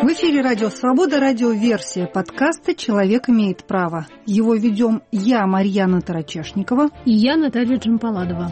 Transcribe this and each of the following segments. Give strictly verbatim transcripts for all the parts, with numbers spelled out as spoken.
В эфире «Радио Свобода», радиоверсия подкаста «Человек имеет право». Его ведем я, Марьяна Тарачешникова. И я, Наталья Джампаладова.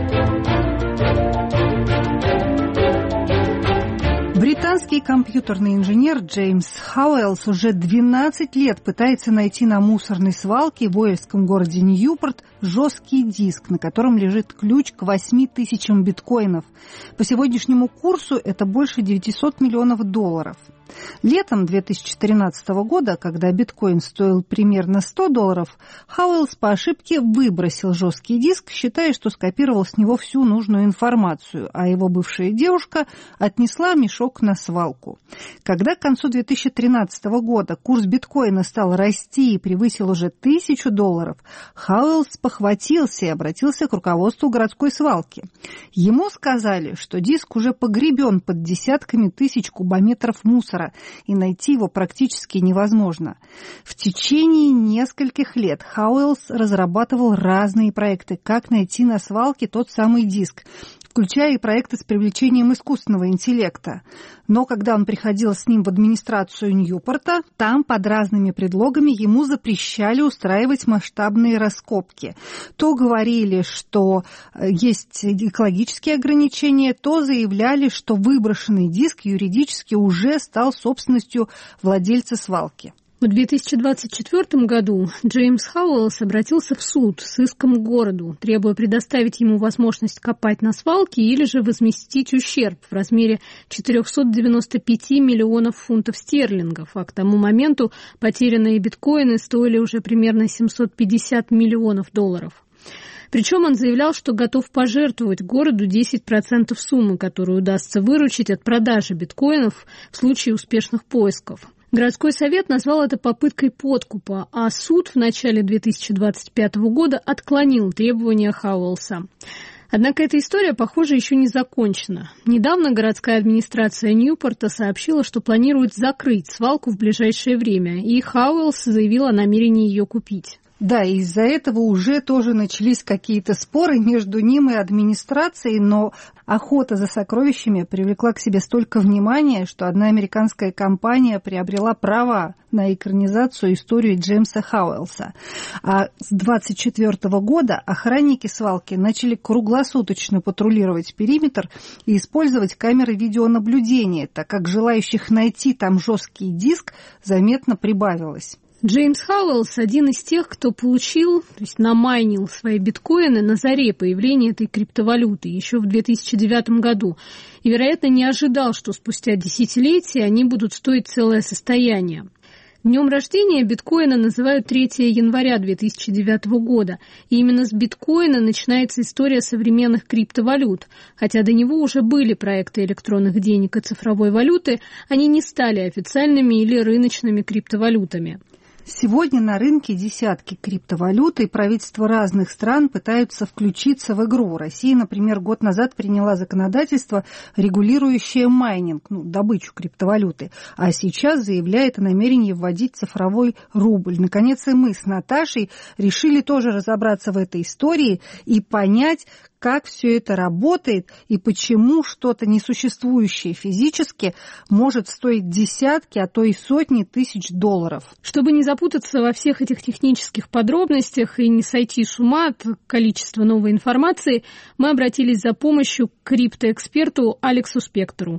Британский компьютерный инженер Джеймс Хауэллс уже двенадцать лет пытается найти на мусорной свалке в уэльском городе Ньюпорт жесткий диск, на котором лежит ключ к восьми тысячам биткоинов. По сегодняшнему курсу это больше девятьсот миллионов долларов. Летом две тысячи тринадцатого года, когда биткоин стоил примерно сто долларов, Хауэллс по ошибке выбросил жесткий диск, считая, что скопировал с него всю нужную информацию, а его бывшая девушка отнесла мешок на свалку. Когда к концу две тысячи тринадцатого года курс биткоина стал расти и превысил уже тысячу долларов, Хауэллс похватился и обратился к руководству городской свалки. Ему сказали, что диск уже погребен под десятками тысяч кубометров мусора, и найти его практически невозможно. В течение нескольких лет Хауэллс разрабатывал разные проекты, как найти на свалке тот самый диск, включая и проекты с привлечением искусственного интеллекта. Но когда он приходил с ним в администрацию Ньюпорта, там под разными предлогами ему запрещали устраивать масштабные раскопки. То говорили, что есть экологические ограничения, то заявляли, что выброшенный диск юридически уже стал собственностью владельца свалки. В две тысячи двадцать четвёртом году Джеймс Хауэллс обратился в суд с иском к городу, требуя предоставить ему возможность копать на свалке или же возместить ущерб в размере четыреста девяносто пять миллионов фунтов стерлингов, а к тому моменту потерянные биткоины стоили уже примерно семьсот пятьдесят миллионов долларов. Причем он заявлял, что готов пожертвовать городу десять процентов суммы, которую удастся выручить от продажи биткоинов в случае успешных поисков. Городской совет назвал это попыткой подкупа, а суд в начале две тысячи двадцать пятого года отклонил требования Хауэллса. Однако эта история, похоже, еще не закончена. Недавно городская администрация Ньюпорта сообщила, что планирует закрыть свалку в ближайшее время, и Хауэллс заявил о намерении ее купить. Да, из-за этого уже тоже начались какие-то споры между ним и администрацией, но охота за сокровищами привлекла к себе столько внимания, что одна американская компания приобрела права на экранизацию истории Джеймса Хауэллса. А с двадцать четвёртого года охранники свалки начали круглосуточно патрулировать периметр и использовать камеры видеонаблюдения, так как желающих найти там жесткий диск заметно прибавилось. Джеймс Хауэллс один из тех, кто получил, то есть намайнил свои биткоины на заре появления этой криптовалюты еще в две тысячи девятом году. И, вероятно, не ожидал, что спустя десятилетия они будут стоить целое состояние. Днем рождения биткоина называют третьего января две тысячи девятого года. И именно с биткоина начинается история современных криптовалют. Хотя до него уже были проекты электронных денег и цифровой валюты, они не стали официальными или рыночными криптовалютами. Сегодня на рынке десятки криптовалют, и правительства разных стран пытаются включиться в игру. Россия, например, год назад приняла законодательство, регулирующее майнинг, ну, добычу криптовалюты, а сейчас заявляет о намерении вводить цифровой рубль. Наконец, и мы с Наташей решили тоже разобраться в этой истории и понять, как все это работает и почему что-то несуществующее физически может стоить десятки, а то и сотни тысяч долларов. Чтобы не запутаться во всех этих технических подробностях и не сойти с ума от количества новой информации, мы обратились за помощью к криптоэксперту Алексу Спектору.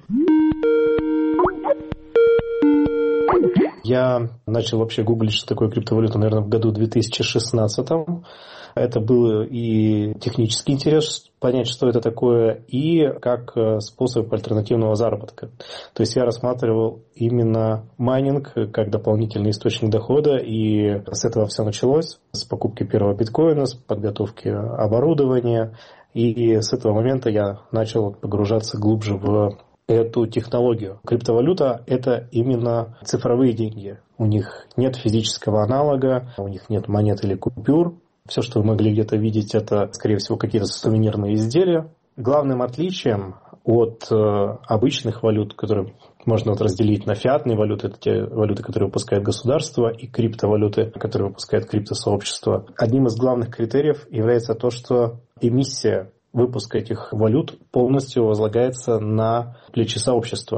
Я начал вообще гуглить, что такое криптовалюта, наверное, в году две тысячи шестнадцатом. Это был и технический интерес понять, что это такое, и как способ альтернативного заработка. То есть я рассматривал именно майнинг как дополнительный источник дохода, и с этого все началось, с покупки первого биткоина, с подготовки оборудования, и с этого момента я начал погружаться глубже в эту технологию. Криптовалюта – это именно цифровые деньги. У них нет физического аналога, у них нет монет или купюр. Все, что вы могли где-то видеть, это, скорее всего, какие-то сувенирные изделия. Главным отличием от э, обычных валют, которые можно вот разделить на фиатные валюты, это те валюты, которые выпускает государство, и криптовалюты, которые выпускает криптосообщество. Одним из главных критериев является то, что эмиссия выпуска этих валют полностью возлагается на плечи сообщества.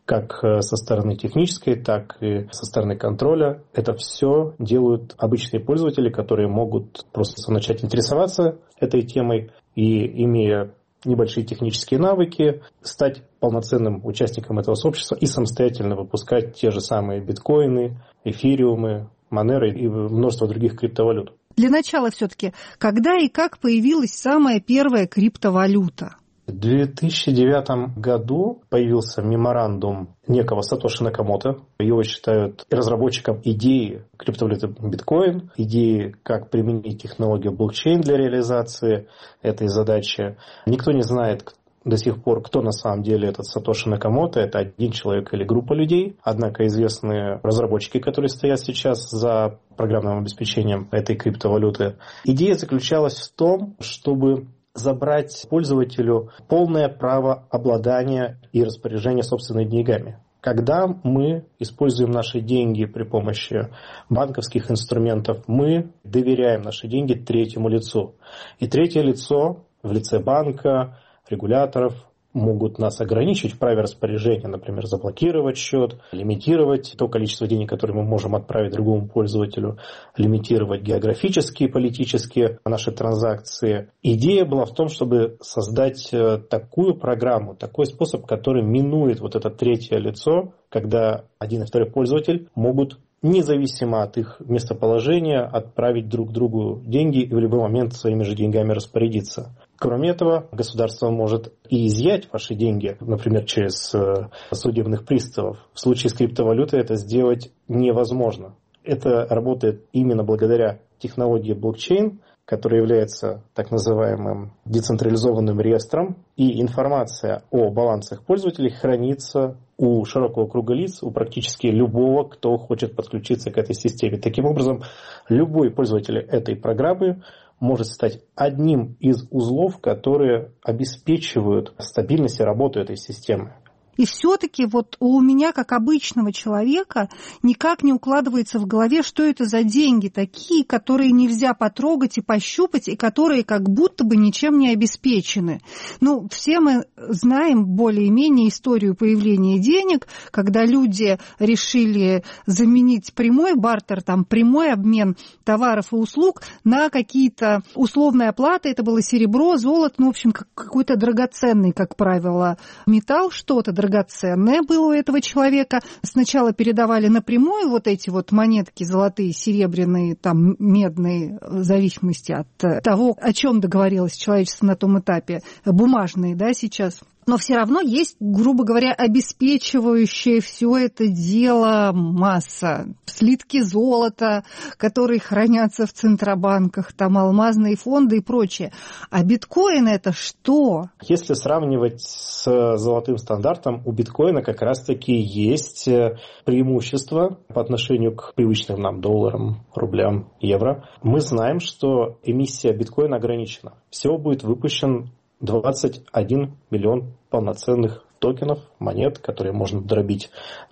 как со стороны технической, так и со стороны контроля. Это все делают обычные пользователи, которые могут просто начать интересоваться этой темой и, имея небольшие технические навыки, стать полноценным участником этого сообщества и самостоятельно выпускать те же самые биткоины, эфириумы, монеры и множество других криптовалют. Для начала все-таки, когда и как появилась самая первая криптовалюта? В две тысячи девятом году появился меморандум некого Сатоши Накамото. Его считают разработчиком идеи криптовалюты биткоин, идеи, как применить технологию блокчейн для реализации этой задачи. Никто не знает до сих пор, кто на самом деле этот Сатоши Накамото. Это один человек или группа людей. Однако известные разработчики, которые стоят сейчас за программным обеспечением этой криптовалюты. Идея заключалась в том, чтобы забрать пользователю полное право обладания и распоряжения собственными деньгами. Когда мы используем наши деньги при помощи банковских инструментов, мы доверяем наши деньги третьему лицу. И третье лицо в лице банка, регуляторов могут нас ограничить в праве распоряжения, например, заблокировать счет, лимитировать то количество денег, которое мы можем отправить другому пользователю, лимитировать географически и политически наши транзакции. Идея была в том, чтобы создать такую программу, такой способ, который минует вот это третье лицо, когда один и второй пользователь могут независимо от их местоположения отправить друг другу деньги и в любой момент своими же деньгами распорядиться. Кроме этого, государство может и изъять ваши деньги, например, через судебных приставов. В случае с криптовалютой это сделать невозможно. Это работает именно благодаря технологии блокчейн, которая является так называемым децентрализованным реестром, и информация о балансах пользователей хранится у широкого круга лиц, у практически любого, кто хочет подключиться к этой системе. Таким образом, любой пользователь этой программы может стать одним из узлов, которые обеспечивают стабильность и работу этой системы. И все-таки вот у меня, как обычного человека, никак не укладывается в голове, что это за деньги такие, которые нельзя потрогать и пощупать, и которые как будто бы ничем не обеспечены. Ну, все мы знаем более-менее историю появления денег, когда люди решили заменить прямой бартер, там, прямой обмен товаров и услуг на какие-то условные оплаты. Это было серебро, золото, ну, в общем, какой-то драгоценный, как правило, металл, что-то драгоценное. Драгоценное было у этого человека. Сначала передавали напрямую вот эти вот монетки золотые, серебряные, там, медные, в зависимости от того, о чем договорилось человечество на том этапе, бумажные, да, сейчас. Но все равно есть, грубо говоря, обеспечивающая все это дело масса. Слитки золота, которые хранятся в центробанках, там алмазные фонды и прочее. А биткоин это что? Если сравнивать с золотым стандартом, у биткоина как раз-таки есть преимущество по отношению к привычным нам долларам, рублям, евро. Мы знаем, что эмиссия биткоина ограничена. Всего будет выпущен двадцать один миллион полноценных токенов, монет, которые можно дробить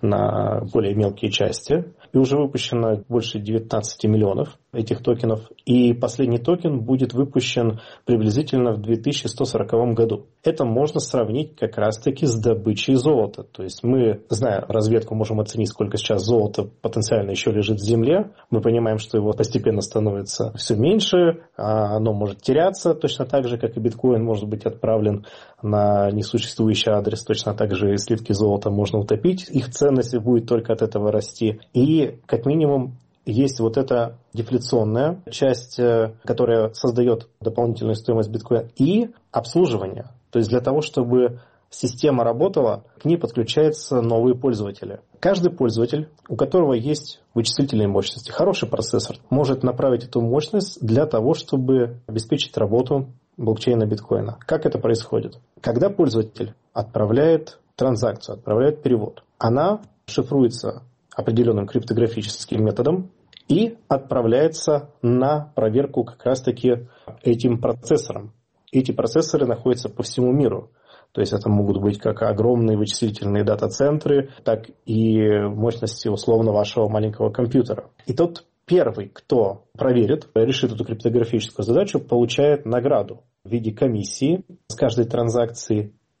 на более мелкие части. И уже выпущено больше девятнадцать миллионов этих токенов. И последний токен будет выпущен приблизительно в две тысячи сто сороковом году. Это можно сравнить как раз-таки с добычей золота. То есть мы, зная разведку, можем оценить, сколько сейчас золота потенциально еще лежит в земле. Мы понимаем, что его постепенно становится все меньше, а оно может теряться точно так же, как и биткоин может быть отправлен на несуществующий адрес. Точно так же и слитки золота можно утопить. Их ценность будет только от этого расти. И как минимум есть вот эта дефляционная часть, которая создает дополнительную стоимость биткоина, и обслуживание. То есть для того, чтобы система работала, к ней подключаются новые пользователи. Каждый пользователь, у которого есть вычислительные мощности, хороший процессор, может направить эту мощность для того, чтобы обеспечить работу блокчейна биткоина. Как это происходит? Когда пользователь отправляет транзакцию, отправляет перевод, она шифруется определенным криптографическим методом и отправляется на проверку как раз-таки этим процессором. Эти процессоры находятся по всему миру. То есть это могут быть как огромные вычислительные дата-центры, так и мощности условно вашего маленького компьютера. И тот первый, кто проверит, решит эту криптографическую задачу, получает награду в виде комиссии с каждой транзакции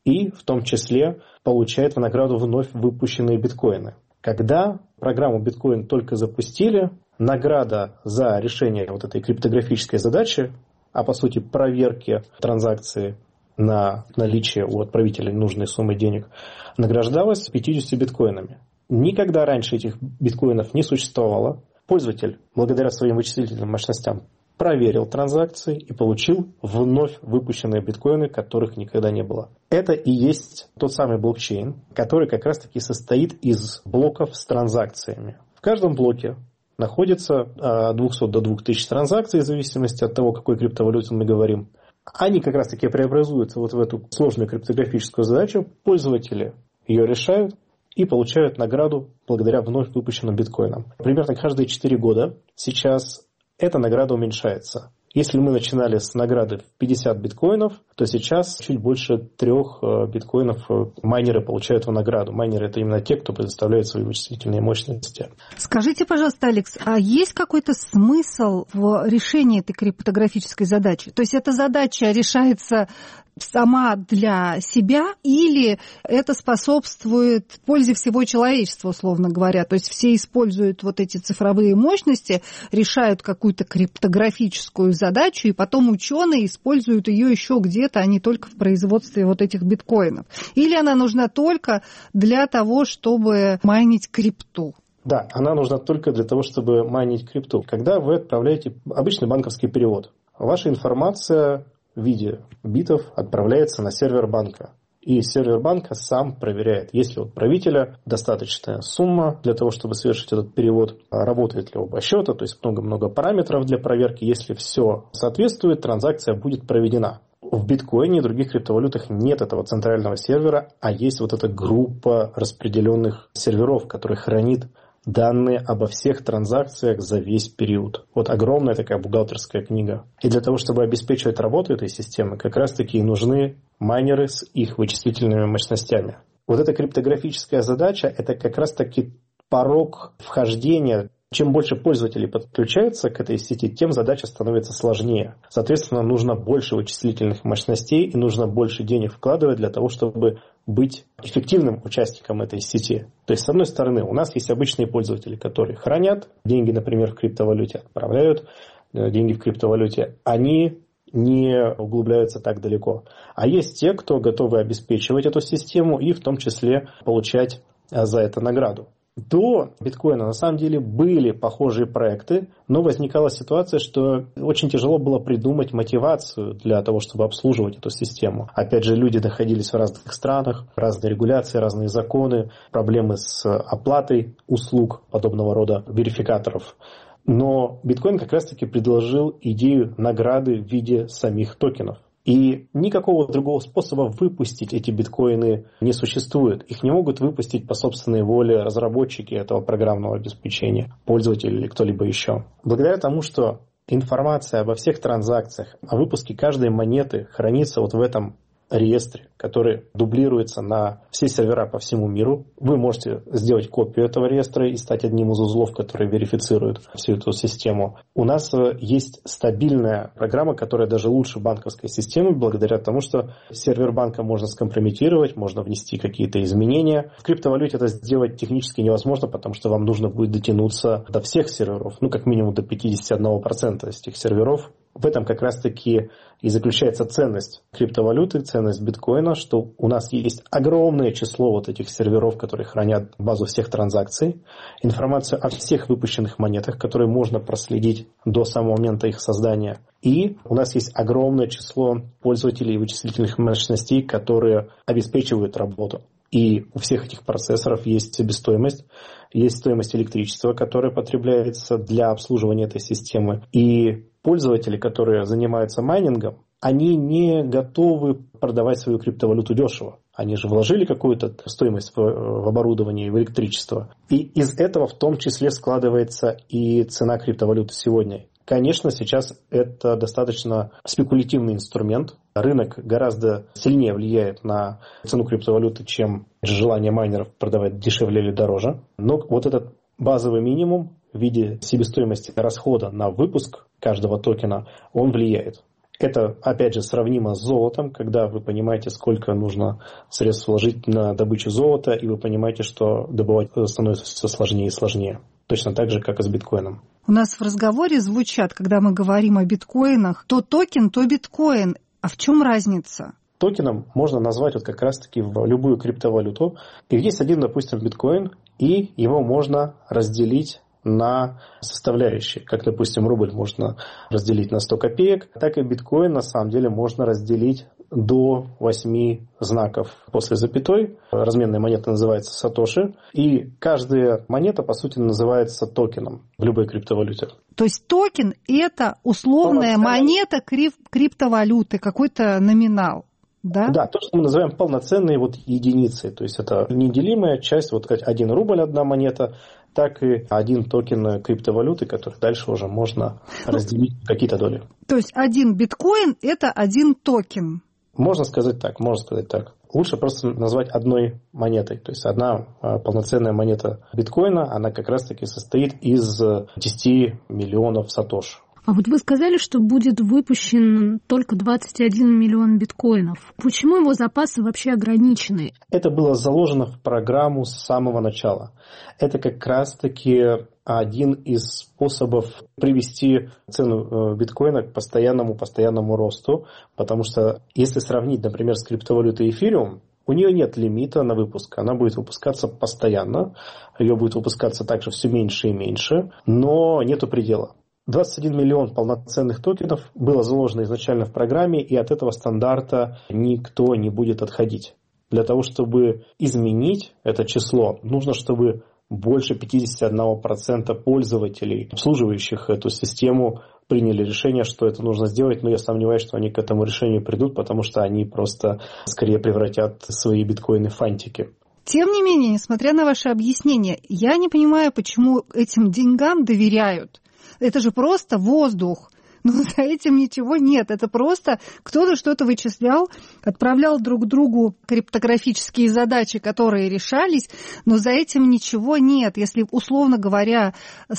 и в том числе получает в награду вновь выпущенные биткоины. Когда программу биткоин только запустили, награда за решение вот этой криптографической задачи, а по сути проверки транзакции на наличие у отправителя нужной суммы денег, награждалась пятьюдесятью биткоинами. Никогда раньше этих биткоинов не существовало. Пользователь, благодаря своим вычислительным мощностям, проверил транзакции и получил вновь выпущенные биткоины, которых никогда не было. Это и есть тот самый блокчейн, который как раз-таки состоит из блоков с транзакциями. В каждом блоке находится от двухсот до двух тысяч транзакций, в зависимости от того, о какой криптовалюте мы говорим. Они как раз-таки преобразуются вот в эту сложную криптографическую задачу. Пользователи ее решают и получают награду благодаря вновь выпущенным биткоинам. Примерно каждые четыре года сейчас эта награда уменьшается. Если мы начинали с награды в пятьдесят биткоинов, то сейчас чуть больше трех биткоинов майнеры получают в награду. Майнеры – это именно те, кто предоставляет свои вычислительные мощности. Скажите, пожалуйста, Алекс, а есть какой-то смысл в решении этой криптографической задачи? То есть эта задача решается сама для себя или это способствует пользе всего человечества, условно говоря? То есть все используют вот эти цифровые мощности, решают какую-то криптографическую задачу, и потом ученые используют ее еще где-то, а не только в производстве вот этих биткоинов. Или она нужна только для того, чтобы майнить крипту? Да, она нужна только для того, чтобы майнить крипту. Когда вы отправляете обычный банковский перевод, ваша информация в виде битов отправляется на сервер банка. И сервер банка сам проверяет, есть ли у отправителя достаточная сумма для того, чтобы совершить этот перевод, работает ли оба счета, то есть много-много параметров для проверки. Если все соответствует, транзакция будет проведена. В биткоине и других криптовалютах нет этого центрального сервера, а есть вот эта группа распределенных серверов, которые хранит данные обо всех транзакциях за весь период. Вот огромная такая бухгалтерская книга. И для того, чтобы обеспечивать работу этой системы, как раз-таки и нужны майнеры с их вычислительными мощностями. Вот эта криптографическая задача – это как раз-таки порог вхождения. Чем больше пользователей подключается к этой сети, тем задача становится сложнее. Соответственно, нужно больше вычислительных мощностей и нужно больше денег вкладывать для того, чтобы быть эффективным участником этой сети. То есть, с одной стороны, у нас есть обычные пользователи, которые хранят деньги, например, в криптовалюте, отправляют деньги в криптовалюте. Они не углубляются так далеко. А есть те, кто готовы обеспечивать эту систему и в том числе получать за это награду. До биткоина на самом деле были похожие проекты, но возникала ситуация, что очень тяжело было придумать мотивацию для того, чтобы обслуживать эту систему. Опять же, люди находились в разных странах, разные регуляции, разные законы, проблемы с оплатой услуг подобного рода верификаторов. Но биткоин как раз-таки предложил идею награды в виде самих токенов. И никакого другого способа выпустить эти биткоины не существует. Их не могут выпустить по собственной воле разработчики этого программного обеспечения, пользователи или кто-либо еще. Благодаря тому, что информация обо всех транзакциях, о выпуске каждой монеты хранится вот в этом реестре, который дублируется на все сервера по всему миру. Вы можете сделать копию этого реестра и стать одним из узлов, который верифицирует всю эту систему. У нас есть стабильная программа, которая даже лучше банковской системы, благодаря тому, что сервер банка можно скомпрометировать, можно внести какие-то изменения. В криптовалюте это сделать технически невозможно, потому что вам нужно будет дотянуться до всех серверов, ну как минимум до пятьдесят один процент из этих серверов. В этом как раз-таки и заключается ценность криптовалюты, ценность биткоина, что у нас есть огромное число вот этих серверов, которые хранят базу всех транзакций, информацию о всех выпущенных монетах, которые можно проследить до самого момента их создания. И у нас есть огромное число пользователей вычислительных мощностей, которые обеспечивают работу. И у всех этих процессоров есть себестоимость, есть стоимость электричества, которая потребляется для обслуживания этой системы. И пользователи, которые занимаются майнингом, они не готовы продавать свою криптовалюту дешево. Они же вложили какую-то стоимость в, в оборудование и в электричество. И из этого в том числе складывается и цена криптовалюты сегодня. Конечно, сейчас это достаточно спекулятивный инструмент. Рынок гораздо сильнее влияет на цену криптовалюты, чем желание майнеров продавать дешевле или дороже. Но вот этот базовый минимум в виде себестоимости расхода на выпуск каждого токена, он влияет. Это, опять же, сравнимо с золотом, когда вы понимаете, сколько нужно средств вложить на добычу золота, и вы понимаете, что добывать становится все сложнее и сложнее. Точно так же, как и с биткоином. У нас в разговоре звучат, когда мы говорим о биткоинах, то токен, то биткоин. А в чем разница? Токеном можно назвать вот как раз-таки в любую криптовалюту. И есть один, допустим, биткоин, и его можно разделить на составляющие. Как, допустим, рубль можно разделить на сто копеек, так и биткоин на самом деле можно разделить до восьми знаков после запятой. Разменная монета называется сатоши, и каждая монета, по сути, называется токеном в любой криптовалюте. То есть токен – это условная монета крип- криптовалюты, какой-то номинал. Да? Да, то, что мы называем полноценной вот единицей. То есть это неделимая часть, вот как один рубль, одна монета, так и один токен криптовалюты, который дальше уже можно разделить на какие-то доли. То есть один биткоин – это один токен. Можно сказать так, можно сказать так. Лучше просто назвать одной монетой. То есть одна полноценная монета биткоина, она как раз-таки состоит из десяти миллионов сатош. А вот вы сказали, что будет выпущен только двадцать один миллион биткоинов. Почему его запасы вообще ограничены? Это было заложено в программу с самого начала. Это как раз-таки один из способов привести цену биткоина к постоянному, постоянному росту. Потому что если сравнить, например, с криптовалютой эфириум, у нее нет лимита на выпуск. Она будет выпускаться постоянно. Ее будет выпускаться также все меньше и меньше. Но нету предела. двадцать один миллион полноценных токенов было заложено изначально в программе, и от этого стандарта никто не будет отходить. Для того, чтобы изменить это число, нужно, чтобы больше пятьдесят один процент пользователей, обслуживающих эту систему, приняли решение, что это нужно сделать, но я сомневаюсь, что они к этому решению придут, потому что они просто скорее превратят свои биткоины в фантики. Тем не менее, несмотря на ваши объяснения, я не понимаю, почему этим деньгам доверяют. Это же просто воздух. Но за этим ничего нет. Это просто кто-то что-то вычислял, отправлял друг другу криптографические задачи, которые решались, но за этим ничего нет. Если, условно говоря,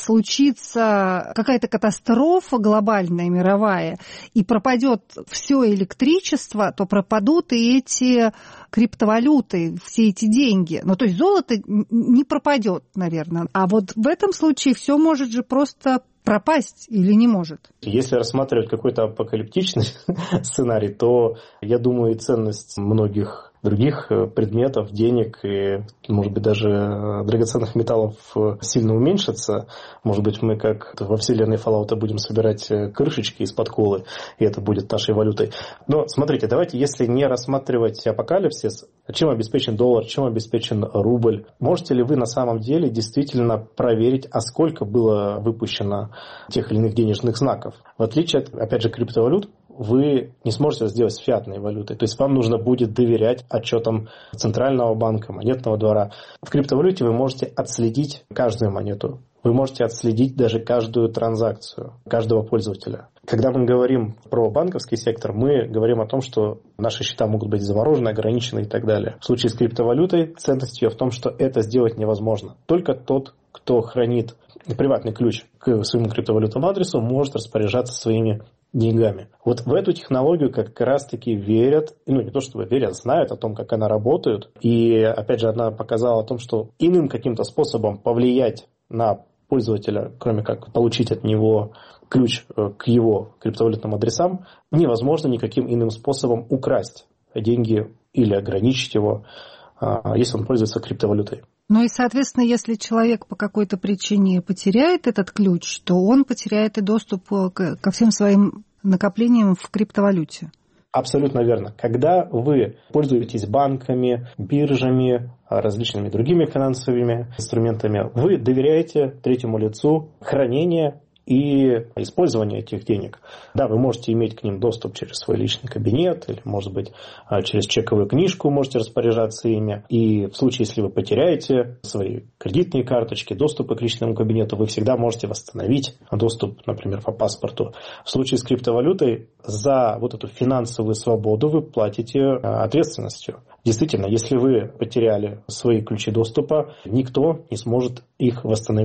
случится какая-то катастрофа глобальная, мировая, и пропадет все электричество, то пропадут и эти криптовалюты, все эти деньги. Ну, то есть золото не пропадет, наверное. А вот в этом случае все может же просто пропасть или не может? Если рассматривать какой-то апокалиптичный сценарий, то, я думаю, и ценность многих других предметов, денег и, может быть, даже драгоценных металлов сильно уменьшится. Может быть, мы, как во вселенной Fallout, будем собирать крышечки из-под колы, и это будет нашей валютой. Но, смотрите, давайте, если не рассматривать апокалипсис, чем обеспечен доллар, чем обеспечен рубль, можете ли вы на самом деле действительно проверить, а сколько было выпущено тех или иных денежных знаков? В отличие от, опять же, криптовалют, вы не сможете это сделать с фиатной валютой. То есть вам нужно будет доверять отчетам Центрального банка, монетного двора. В криптовалюте вы можете отследить каждую монету. Вы можете отследить даже каждую транзакцию каждого пользователя. Когда мы говорим про банковский сектор, мы говорим о том, что наши счета могут быть заморожены, ограничены и так далее. В случае с криптовалютой ценность ее в том, что это сделать невозможно. Только тот, кто хранит приватный ключ к своему криптовалютному адресу, может распоряжаться своими деньгами. Вот в эту технологию как раз-таки верят, ну не то чтобы верят, знают о том, как она работает. И опять же, она показала о том, что иным каким-то способом повлиять на пользователя, кроме как получить от него ключ к его криптовалютным адресам, невозможно никаким иным способом украсть деньги или ограничить его, если он пользуется криптовалютой. Ну и, соответственно, если человек по какой-то причине потеряет этот ключ, то он потеряет и доступ ко всем своим накоплениям в криптовалюте. Абсолютно верно. Когда вы пользуетесь банками, биржами, различными другими финансовыми инструментами, вы доверяете третьему лицу хранение и использование этих денег. Да, вы можете иметь к ним доступ через свой личный кабинет или, может быть, через чековую книжку можете распоряжаться ими. И в случае, если вы потеряете свои кредитные карточки, доступы к личному кабинету, вы всегда можете восстановить доступ, например, по паспорту. В случае с криптовалютой за вот эту финансовую свободу вы платите ответственностью. Действительно, если вы потеряли свои ключи доступа, никто не сможет их восстановить.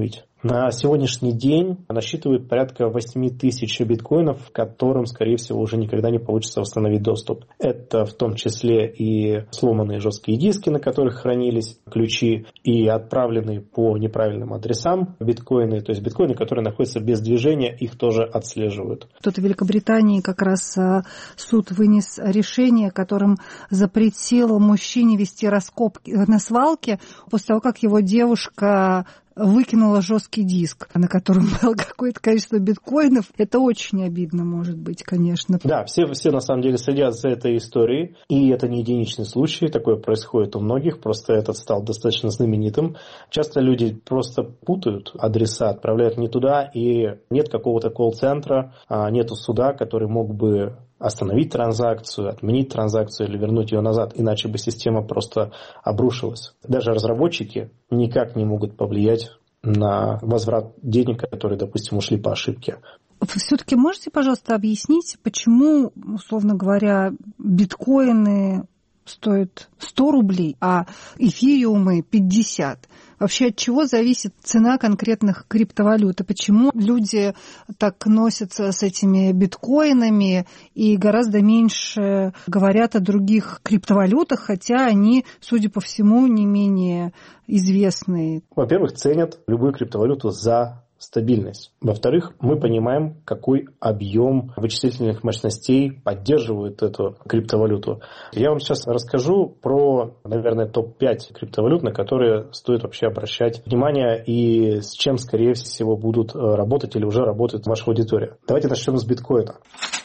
На сегодняшний день насчитывают порядка восемь тысяч биткоинов, которым, скорее всего, уже никогда не получится восстановить доступ. Это в том числе и сломанные жесткие диски, на которых хранились ключи, и отправленные по неправильным адресам биткоины, то есть биткоины, которые находятся без движения, их тоже отслеживают. Тут в Великобритании как раз суд вынес решение, которым запретил мужчине вести раскопки на свалке после того, как его девушка выкинула жесткий диск, на котором было какое-то количество биткоинов. Это очень обидно, может быть, конечно. Да, все, все на самом деле следят за этой историей, и это не единичный случай, такое происходит у многих, просто этот стал достаточно знаменитым. Часто люди просто путают адреса, отправляют не туда, и нет какого-то колл-центра, нету суда, который мог бы остановить транзакцию, отменить транзакцию или вернуть ее назад, иначе бы система просто обрушилась. Даже разработчики никак не могут повлиять на возврат денег, которые, допустим, ушли по ошибке. Все-таки можете, пожалуйста, объяснить, почему, условно говоря, биткоины стоят сто рублей, а эфириумы пятьдесят? Вообще от чего зависит цена конкретных криптовалют? И почему люди так носятся с этими биткоинами и гораздо меньше говорят о других криптовалютах, хотя они, судя по всему, не менее известные? Во-первых, ценят любую криптовалюту за стабильность. Во-вторых, мы понимаем, какой объем вычислительных мощностей поддерживает эту криптовалюту. Я вам сейчас расскажу про, наверное, топ пять криптовалют, на которые стоит вообще обращать внимание и с чем, скорее всего, будут работать или уже работает ваша аудитория. Давайте начнем с биткоина.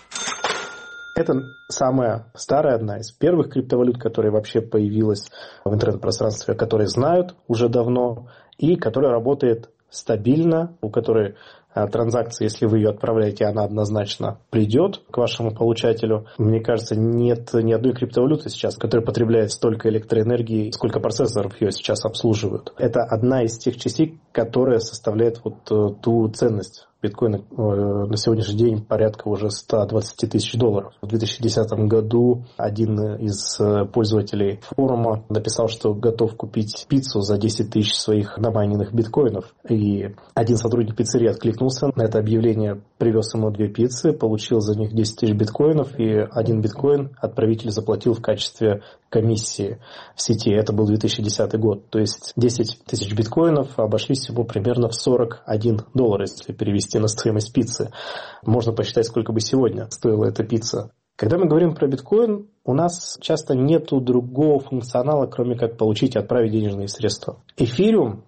Это самая старая, одна из первых криптовалют, которая вообще появилась в интернет-пространстве, которые знают уже давно и которая работает стабильно, у которой а, транзакция, если вы ее отправляете, она однозначно придет к вашему получателю. Мне кажется, нет ни одной криптовалюты сейчас, которая потребляет столько электроэнергии, сколько процессоров ее сейчас обслуживают. Это одна из тех частей, которая составляет вот ту ценность биткоина на сегодняшний день порядка уже сто двадцать тысяч долларов. В две тысячи десятом году один из пользователей форума написал, что готов купить пиццу за десять тысяч своих намайненных биткоинов. И один сотрудник пиццерии откликнулся на это объявление, привез ему две пиццы, получил за них десять тысяч биткоинов, и один биткоин отправитель заплатил в качестве комиссии в сети. Это был две тысячи десятый год. То есть десять тысяч биткоинов обошлись ему примерно в сорок один доллар, если перевести на стоимость пиццы. Можно посчитать, сколько бы сегодня стоила эта пицца. Когда мы говорим про биткоин, у нас часто нету другого функционала, кроме как получить и отправить денежные средства. Эфириум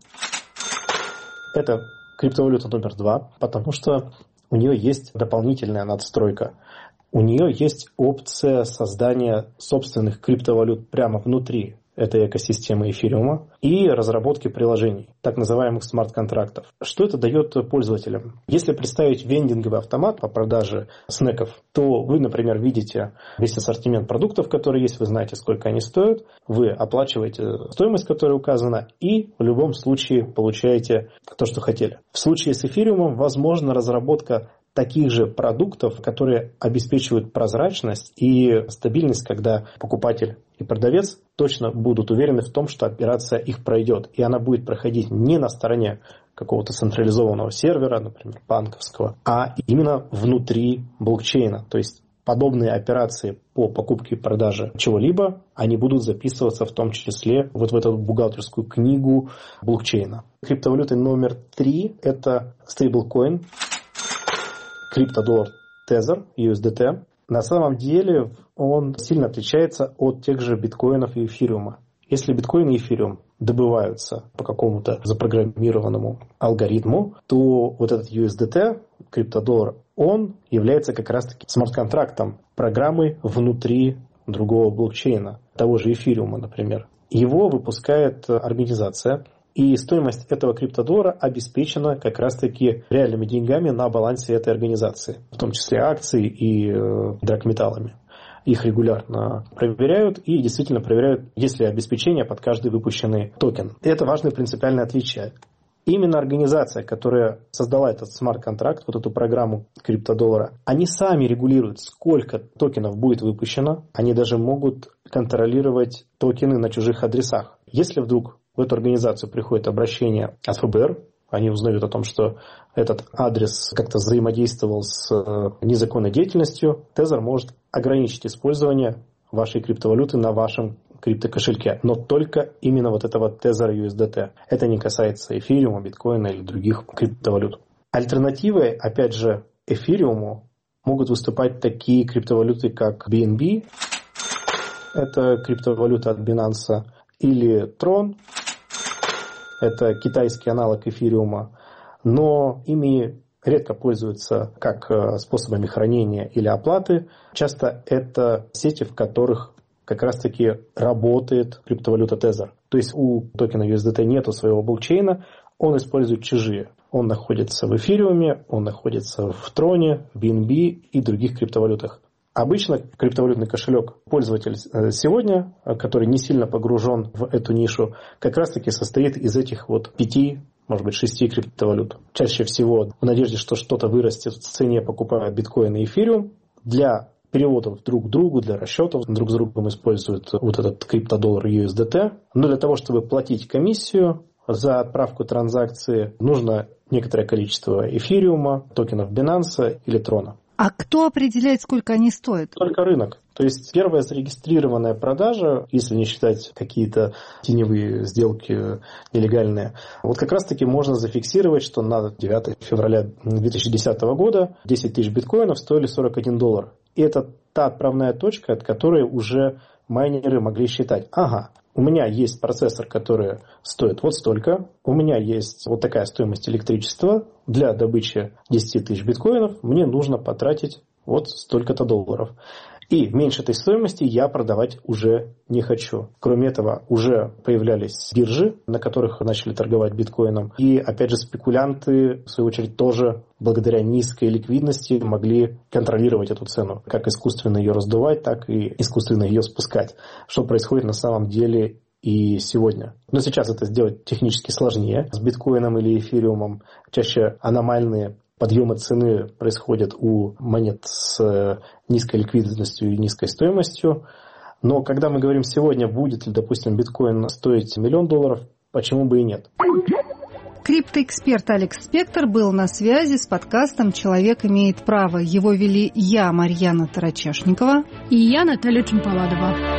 – это криптовалюта номер два, потому что у нее есть дополнительная надстройка. У нее есть опция создания собственных криптовалют прямо внутри этой экосистемы эфириума и разработки приложений, так называемых смарт-контрактов. Что это дает пользователям? Если представить вендинговый автомат по продаже снеков, то вы, например, видите весь ассортимент продуктов, которые есть, вы знаете, сколько они стоят, вы оплачиваете стоимость, которая указана, и в любом случае получаете то, что хотели. В случае с эфириумом возможна разработка таких же продуктов, которые обеспечивают прозрачность и стабильность, когда покупатель и продавец точно будут уверены в том, что операция их пройдет. И она будет проходить не на стороне какого-то централизованного сервера, например, банковского, а именно внутри блокчейна. То есть подобные операции по покупке и продаже чего-либо, они будут записываться в том числе вот в эту бухгалтерскую книгу блокчейна. Криптовалюта номер три – это стейблкоин. Криптодоллар Tether, ю эс ди ти. На самом деле он сильно отличается от тех же биткоинов и эфириума. Если биткоин и эфириум добываются по какому-то запрограммированному алгоритму, то вот этот ю эс ди ти, криптодоллар, он является как раз-таки смарт-контрактом, программой внутри другого блокчейна, того же эфириума, например. Его выпускает организация, и стоимость этого криптодоллара обеспечена как раз-таки реальными деньгами на балансе этой организации, в том числе акций и э, драгметаллами. Их регулярно проверяют и действительно проверяют, есть ли обеспечение под каждый выпущенный токен. И это важное принципиальное отличие. Именно организация, которая создала этот смарт-контракт, вот эту программу криптодоллара, они сами регулируют, сколько токенов будет выпущено. Они даже могут контролировать токены на чужих адресах. Если вдруг в эту организацию приходит обращение от эф бэ эр они узнают о том, что этот адрес как-то взаимодействовал с незаконной деятельностью, Tether может ограничить использование вашей криптовалюты на вашем криптокошельке, но только именно вот этого Tether ю эс ди ти. Это не касается эфириума, биткоина или других криптовалют. Альтернативой, опять же, эфириуму могут выступать такие криптовалюты, как би эн би, это криптовалюта от Binance, или Tron, это китайский аналог эфириума, но ими редко пользуются как способами хранения или оплаты. Часто это сети, в которых как раз-таки работает криптовалюта Tether. То есть у токена ю эс ди ти нету своего блокчейна, он использует чужие. Он находится в эфириуме, он находится в Троне, в би эн би и других криптовалютах. Обычно криптовалютный кошелек пользователь сегодня, который не сильно погружен в эту нишу, как раз-таки состоит из этих вот пяти, может быть, шести криптовалют. Чаще всего в надежде, что что-то вырастет в цене, покупают биткоин и эфириум. Для переводов друг к другу, для расчетов друг с другом используют вот этот криптодоллар ю эс ди ти. Но для того, чтобы платить комиссию за отправку транзакции, нужно некоторое количество эфириума, токенов Binance или Трона. А кто определяет, сколько они стоят? Только рынок. То есть первая зарегистрированная продажа, если не считать какие-то теневые сделки нелегальные, вот как раз-таки можно зафиксировать, что на девятое февраля две тысячи десятого года десять тысяч биткоинов стоили сорок один доллар. И это та отправная точка, от которой уже майнеры могли считать: ага, у меня есть процессор, который стоит вот столько, у меня есть вот такая стоимость электричества, для добычи десять тысяч биткоинов мне нужно потратить вот столько-то долларов. И меньше этой стоимости я продавать уже не хочу. Кроме этого, уже появлялись биржи, на которых начали торговать биткоином. И, опять же, спекулянты, в свою очередь, тоже благодаря низкой ликвидности могли контролировать эту цену. Как искусственно ее раздувать, так и искусственно ее спускать. Что происходит на самом деле и сегодня. Но сейчас это сделать технически сложнее. С биткоином или эфириумом чаще аномальные подъемы цены происходят у монет с низкой ликвидностью и низкой стоимостью. Но когда мы говорим сегодня, будет ли, допустим, биткоин стоить миллион долларов, почему бы и нет? Криптоэксперт Алекс Спектор был на связи с подкастом «Человек имеет право». Его вели я, Марьяна Тарачешникова, и я, Наталья Чемпаладова.